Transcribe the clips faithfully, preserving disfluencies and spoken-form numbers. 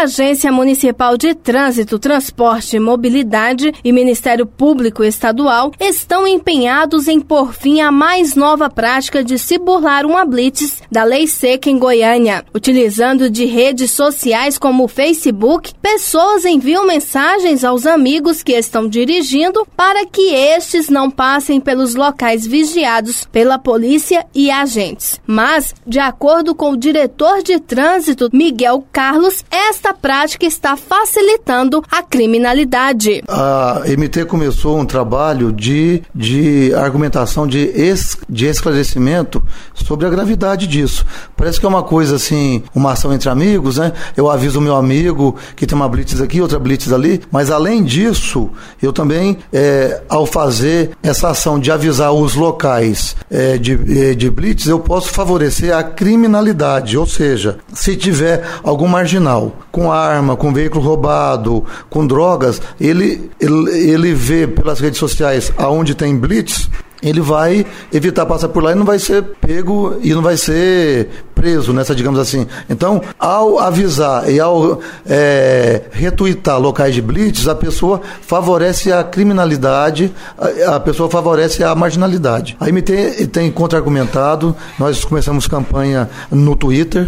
Agência Municipal de Trânsito, Transporte e Mobilidade e Ministério Público Estadual estão empenhados em pôr fim à mais nova prática de se burlar uma blitz da Lei Seca em Goiânia. Utilizando de redes sociais como o Facebook, pessoas enviam mensagens aos amigos que estão dirigindo para que estes não passem pelos locais vigiados pela polícia e agentes. Mas, de acordo com o diretor de trânsito, Miguel Carlos, esta prática está facilitando a criminalidade. A M T começou um trabalho de, de argumentação, de, es, de esclarecimento sobre a gravidade disso. Parece que é uma coisa assim, uma ação entre amigos, né? Eu aviso o meu amigo que tem uma blitz aqui, outra blitz ali, mas além disso, eu também, é, ao fazer essa ação de avisar os locais é, de, de blitz, eu posso favorecer a criminalidade, ou seja, se tiver algum marginal com arma, com veículo roubado, com drogas, ele, ele, ele vê pelas redes sociais aonde tem blitz, ele vai evitar passar por lá e não vai ser pego e não vai ser preso nessa, digamos assim. Então, ao avisar e ao é, retuitar locais de blitz, a pessoa favorece a criminalidade, a, a pessoa favorece a marginalidade. A M T tem contra-argumentado, nós começamos campanha no Twitter,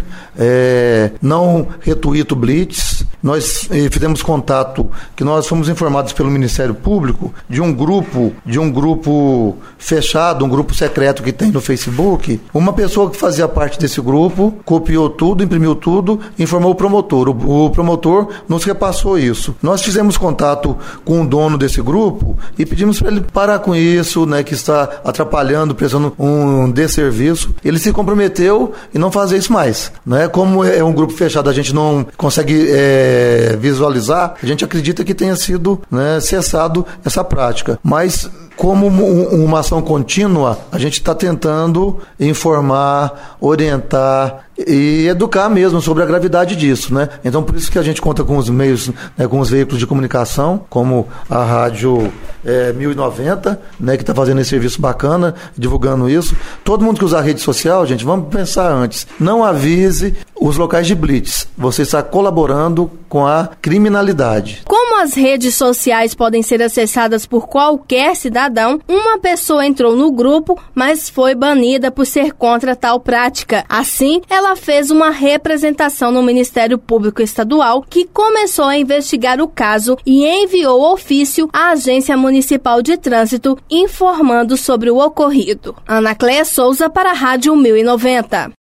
é, não retuito blitz, nós eh, fizemos contato, que nós fomos informados pelo Ministério Público de um grupo, de um grupo fechado, um grupo secreto que tem no Facebook. Uma pessoa que fazia parte desse grupo copiou tudo, imprimiu tudo, informou o promotor. O, o promotor nos repassou isso. Nós fizemos contato com o dono desse grupo e pedimos para ele parar com isso, né, que está atrapalhando, prestando um desserviço. Ele se comprometeu em não fazer isso mais, né? Como é um grupo fechado, a gente não consegue é, visualizar, a gente acredita que tenha sido, né, cessado essa prática. Mas como uma ação contínua, a gente está tentando informar, orientar e educar mesmo sobre a gravidade disso, né? Então, por isso que a gente conta com os meios, né, com os veículos de comunicação, como a Rádio é, mil e noventa, né, que está fazendo esse serviço bacana, divulgando isso. Todo mundo que usar a rede social, gente, vamos pensar antes. Não avise os locais de blitz. Você está colaborando com a criminalidade. Como as redes sociais podem ser acessadas por qualquer cidadão, uma pessoa entrou no grupo, mas foi banida por ser contra tal prática. Assim, ela fez uma representação no Ministério Público Estadual, que começou a investigar o caso e enviou ofício à Agência Municipal de Trânsito informando sobre o ocorrido. Ana Cléia Souza para a Rádio mil e noventa.